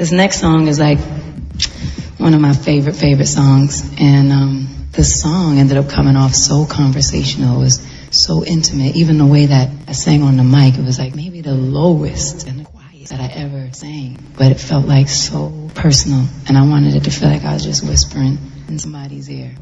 This next song is like one of my favorite songs, and the song ended up coming off so conversational. It was so intimate. Even the way that I sang on the mic, it was like maybe the lowest and the quietest that I ever sang, but it felt like so personal, and I wanted it to feel like I was just whispering in somebody's ear.